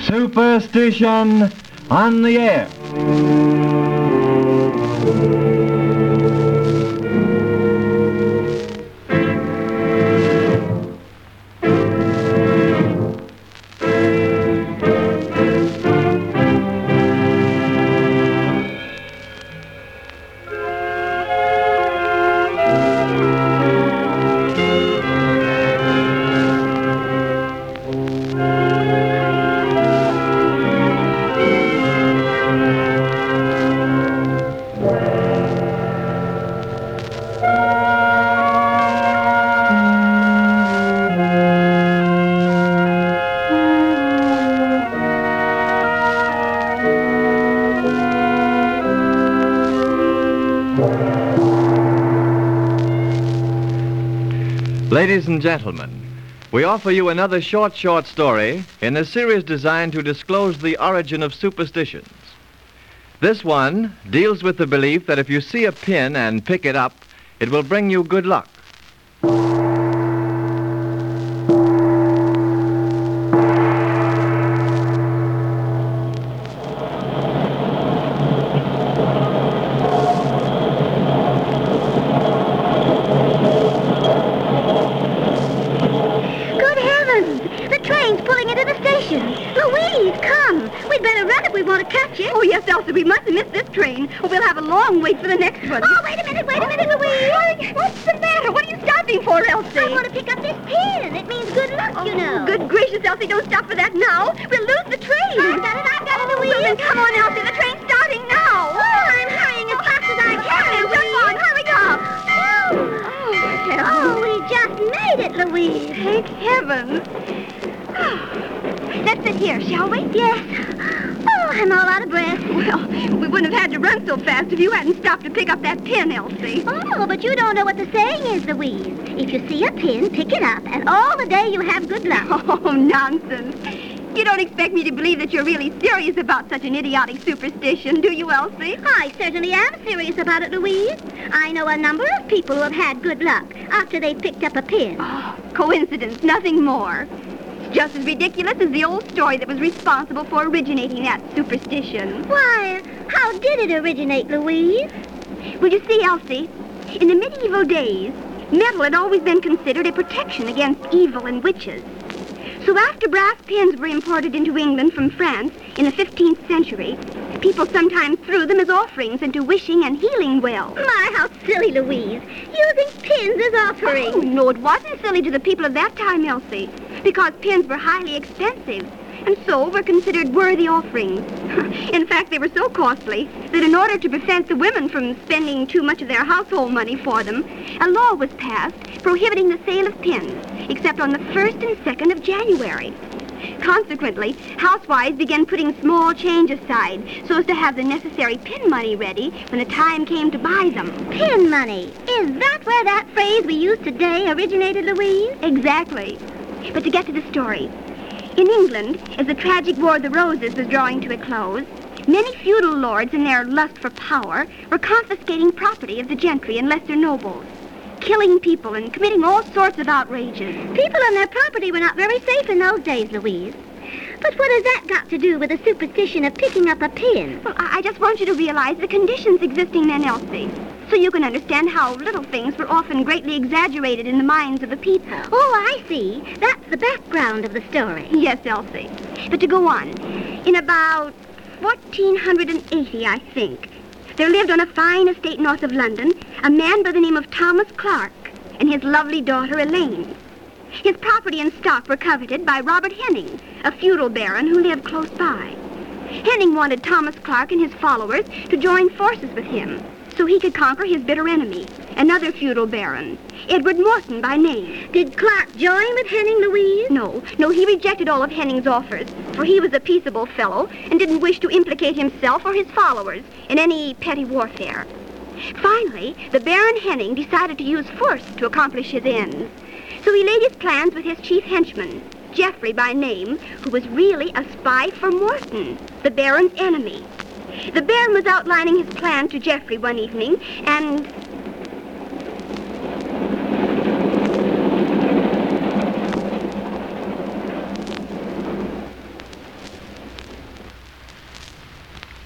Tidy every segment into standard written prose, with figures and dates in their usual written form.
Superstition on the air. Ladies and gentlemen, we offer you another short story in a series designed to disclose the origin of superstitions. This one deals with the belief that if you see a pin and pick it up, it will bring you good luck. Oh, yes, Elsa, we mustn't miss this train, or we'll have a long wait for the next one. Oh, wait a minute, Louise. What's the matter? What are you stopping for, Elsie? I want to pick up this pin. It means good luck, you know. Good gracious, Elsie, don't stop for that now. We'll lose the train. I've got it, Louise. Well, then come on, Elsie, the train's starting now. Oh, I'm hurrying as fast as I can, Jump on, hurry up. Oh, we just made it, Louise. Thank heaven. Let's sit here, shall we? Yes. Oh, I'm all out of breath. Well, we wouldn't have had to run so fast if you hadn't stopped to pick up that pin, Elsie. Oh, but you don't know what the saying is, Louise. If you see a pin, pick it up, and all the day you have good luck. Oh, nonsense. You don't expect me to believe that you're really serious about such an idiotic superstition, do you, Elsie? I certainly am serious about it, Louise. I know a number of people who have had good luck after they picked up a pin. Oh, coincidence, nothing more. Just as ridiculous as the old story that was responsible for originating that superstition. Why, how did it originate, Louise? Well, you see, Elsie, in the medieval days, metal had always been considered a protection against evil and witches. So after brass pins were imported into England from France in the 15th century, people sometimes threw them as offerings into wishing and healing wells. My, how silly, Louise. Using pins as offerings. Oh, no, it wasn't silly to the people of that time, Elsie, because pins were highly expensive, and so were considered worthy offerings. In fact, they were so costly that in order to prevent the women from spending too much of their household money for them, a law was passed prohibiting the sale of pins, except on the 1st and 2nd of January. Consequently, housewives began putting small change aside so as to have the necessary pin money ready when the time came to buy them. Pin money? Is that where that phrase we use today originated, Louise? Exactly. But to get to the story, in England, as the tragic War of the Roses was drawing to a close, many feudal lords in their lust for power were confiscating property of the gentry and lesser nobles, killing people and committing all sorts of outrages. People and their property were not very safe in those days, Louise. But what has that got to do with the superstition of picking up a pin? Well, I just want you to realize the conditions existing then, Elsie, so you can understand how little things were often greatly exaggerated in the minds of the people. Oh, I see. That's the background of the story. Yes, Elsie. But to go on, in about 1480, I think, there lived on a fine estate north of London a man by the name of Thomas Clark and his lovely daughter Elaine. His property and stock were coveted by Robert Henning, a feudal baron who lived close by. Henning wanted Thomas Clark and his followers to join forces with him so he could conquer his bitter enemy, another feudal baron, Edward Morton by name. Did Clark join with Henning, Louise? No, he rejected all of Henning's offers, for he was a peaceable fellow and didn't wish to implicate himself or his followers in any petty warfare. Finally, the Baron Henning decided to use force to accomplish his ends. So he laid his plans with his chief henchman, Geoffrey by name, who was really a spy for Morton, the Baron's enemy. The Baron was outlining his plan to Geoffrey one evening, and...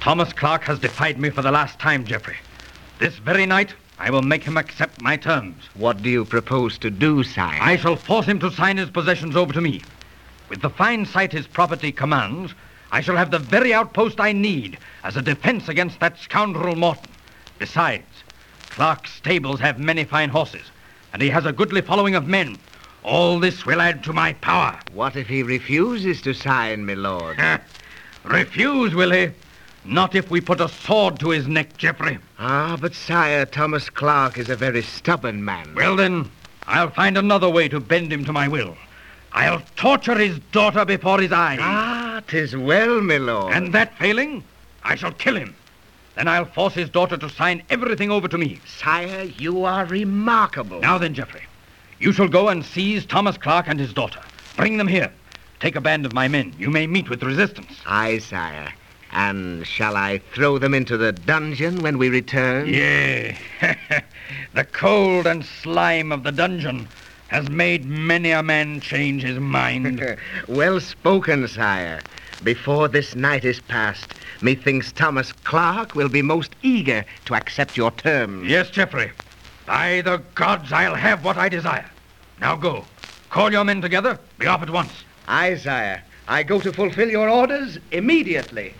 Thomas Clark has defied me for the last time, Geoffrey. This very night, I will make him accept my terms. What do you propose to do, sire? I shall force him to sign his possessions over to me. With the fine site his property commands, I shall have the very outpost I need as a defense against that scoundrel Morton. Besides, Clark's stables have many fine horses, and he has a goodly following of men. All this will add to my power. What if he refuses to sign, my lord? Refuse, will he? Not if we put a sword to his neck, Geoffrey. Ah, but sire, Thomas Clark is a very stubborn man. Well, then, I'll find another way to bend him to my will. I'll torture his daughter before his eyes. Ah, 'tis well, my lord. And that failing, I shall kill him. Then I'll force his daughter to sign everything over to me. Sire, you are remarkable. Now then, Geoffrey, you shall go and seize Thomas Clark and his daughter. Bring them here. Take a band of my men. You may meet with resistance. Aye, sire. And shall I throw them into the dungeon when we return? Yea. The cold and slime of the dungeon has made many a man change his mind. Well spoken, sire. Before this night is past, methinks Thomas Clark will be most eager to accept your terms. Yes, Geoffrey. By the gods, I'll have what I desire. Now go. Call your men together. Be off at once. Aye, sire. I go to fulfill your orders immediately.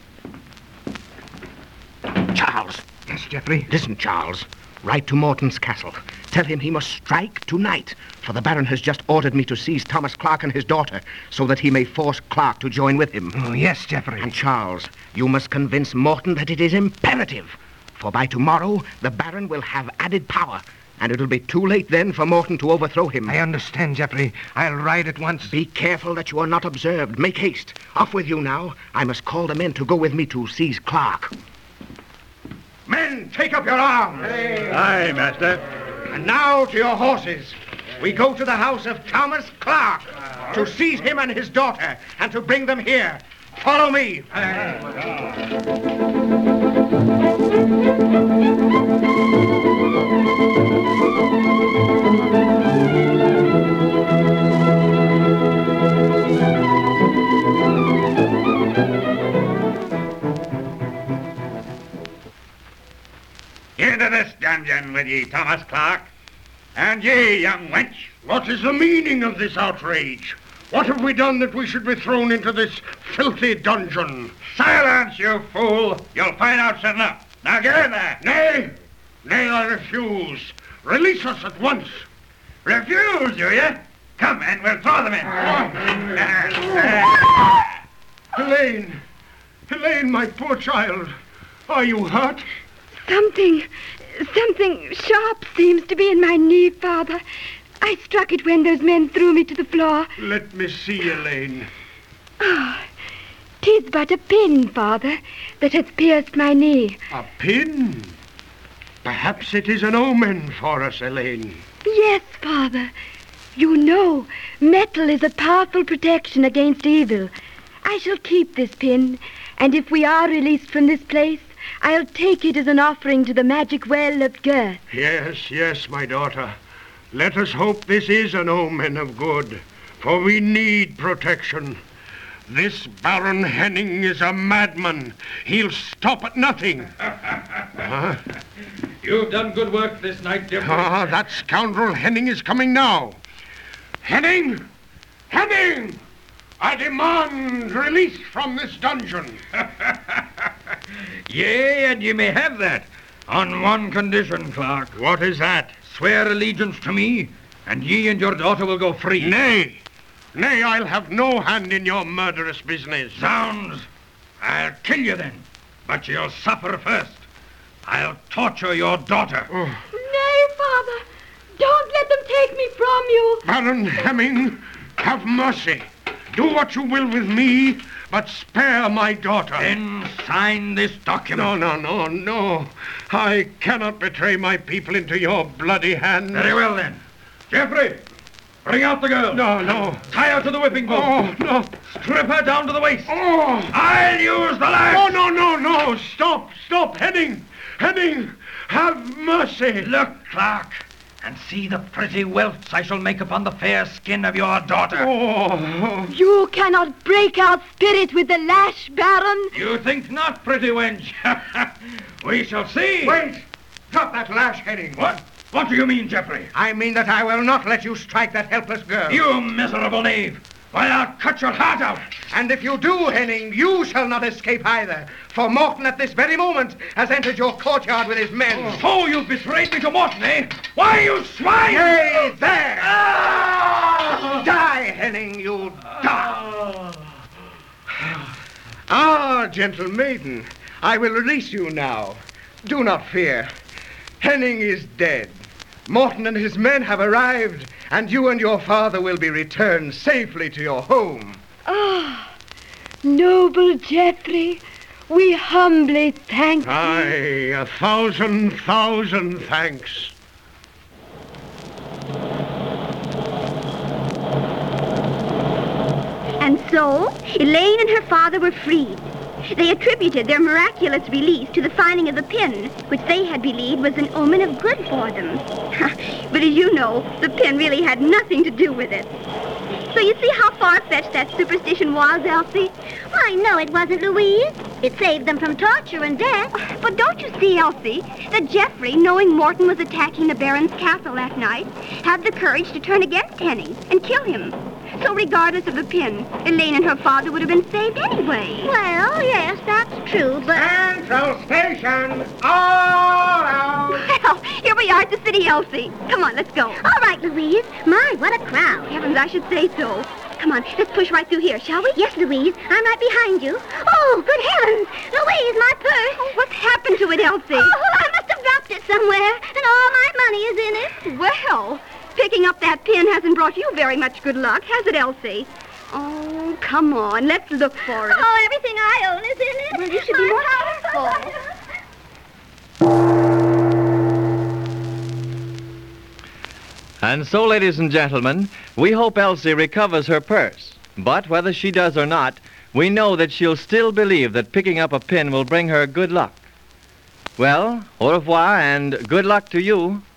Charles. Yes, Geoffrey? Listen, Charles. Write to Morton's castle. Tell him he must strike tonight, for the Baron has just ordered me to seize Thomas Clark and his daughter, so that he may force Clark to join with him. Oh, yes, Geoffrey. And Charles, you must convince Morton that it is imperative, for by tomorrow the Baron will have added power, and it'll be too late then for Morton to overthrow him. I understand, Geoffrey. I'll ride at once. Be careful that you are not observed. Make haste. Off with you now. I must call the men to go with me to seize Clark. Men, take up your arms. Aye, master. And now to your horses. We go to the house of Thomas Clark to seize him and his daughter and to bring them here. Follow me. Into this dungeon with ye, Thomas Clark. And ye, young wench. What is the meaning of this outrage? What have we done that we should be thrown into this filthy dungeon? Silence, you fool. You'll find out soon enough. Now get in there. Nay, I refuse. Release us at once. Refuse, do you? Come, and we'll throw them in. Elaine, my poor child. Are you hurt? Something sharp seems to be in my knee, Father. I struck it when those men threw me to the floor. Let me see, Elaine. Oh, 'tis but a pin, Father, that hath pierced my knee. A pin? Perhaps it is an omen for us, Elaine. Yes, Father. You know, metal is a powerful protection against evil. I shall keep this pin, and if we are released from this place, I'll take it as an offering to the magic well of Girth. Yes, my daughter. Let us hope this is an omen of good, for we need protection. This Baron Henning is a madman. He'll stop at nothing. You've done good work this night, Geoffrey. That scoundrel Henning is coming now. Henning! I demand release from this dungeon. Yea, and ye may have that, on one condition, Clark. What is that? Swear allegiance to me, and ye and your daughter will go free. Nay, I'll have no hand in your murderous business. Zounds! I'll kill you then, but you'll suffer first. I'll torture your daughter. Oh. Nay, Father, don't let them take me from you. Baron Hemming, have mercy. Do what you will with me, but spare my daughter. Then sign this document. No. I cannot betray my people into your bloody hands. Very well, then. Geoffrey, bring out the girl. No. Tie her to the whipping post. Oh, no. Strip her down to the waist. Oh. I'll use the lash. No. Stop. Henning, have mercy. Look, Clark, and see the pretty welts I shall make upon the fair skin of your daughter. Oh, You cannot break our spirit with the lash, Baron. You think not, pretty wench? We shall see. Wait! Drop that lash, Henning. What? What do you mean, Geoffrey? I mean that I will not let you strike that helpless girl. You miserable knave! Why, I'll cut your heart out! And if you do, Henning, you shall not escape either. For Morton at this very moment has entered your courtyard with his men. So you've betrayed me to Morton, eh? Why, you swine! Yea, there! Die, Henning, you die! Ah, gentle maiden, I will release you now. Do not fear. Henning is dead. Morton and his men have arrived, and you and your father will be returned safely to your home. Ah, noble Geoffrey, we humbly thank thee. aye, 1,000 thanks. And so, Elaine and her father were freed. They attributed their miraculous release to the finding of the pin, which they had believed was an omen of good for them. But as you know, the pin really had nothing to do with it. So you see how far-fetched that superstition was, Elsie? Why, no, it wasn't, Louise. It saved them from torture and death. But don't you see, Elsie, that Geoffrey, knowing Morton was attacking the Baron's castle that night, had the courage to turn against Henning and kill him. So regardless of the pin, Elaine and her father would have been saved anyway. Well, yes, that's true, but... Central Station, all out! Well, here we are at the city, Elsie. Come on, let's go. All right, Louise. My, what a crowd. Heavens, I should say so. Come on, let's push right through here, shall we? Yes, Louise. I'm right behind you. Oh, good heavens. Louise, my purse. Oh, what's happened to it, Elsie? Oh, I must have dropped it somewhere, and all my money is in it. Well, picking up that pin hasn't brought you very much good luck, has it, Elsie? Oh, come on, let's look for it. Oh, everything I own is in it. Well, you should be more careful. And so, ladies and gentlemen, we hope Elsie recovers her purse. But whether she does or not, we know that she'll still believe that picking up a pin will bring her good luck. Well, au revoir and good luck to you.